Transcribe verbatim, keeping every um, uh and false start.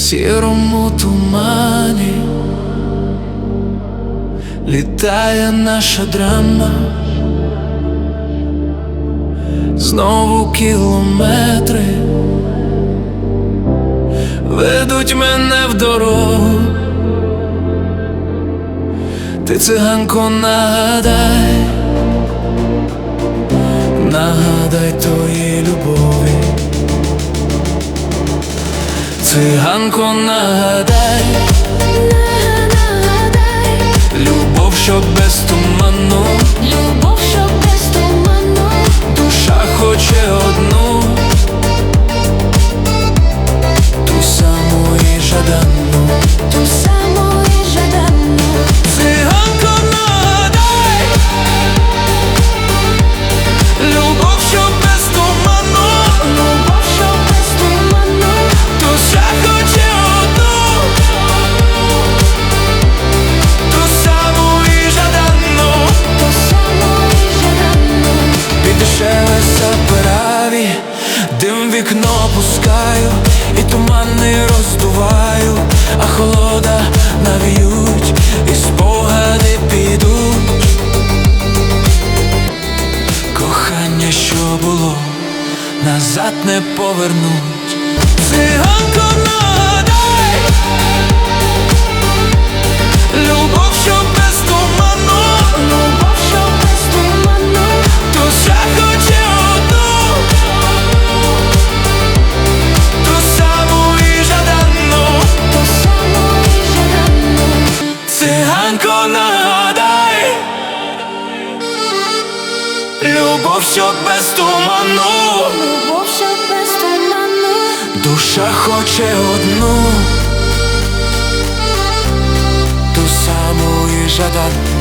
сірому тумані літає наша драма, знову кілометри ведуть мене в дорогу. Ти, циганко, нагадай, нагадай тої любові. Циганко, нагадай, нагадай, любов, що без туману, любов, що без туману, душа хоче одну, ту саму і жадану, ту саму і жадану. Циганко, нагадай, любов, що без туману, Любов, що без туману, душа хоче одну, ту саму і жадану. ту саму і жадану. Під дешеве сапераві дим в вікно пускаю, і тумани роздуваю, а холода навіють, і спогади підуть. Кохання, що було, назад не повернуть. Циганко, нагадай, любов, що без туману, Любов, що без туману, душа хоче одну, ту саму і жадану. ту саму і жадану. Циганко, нагадай, любов, що без туману, Любов, що без туману, душа хоче одну, ту саму і жадану.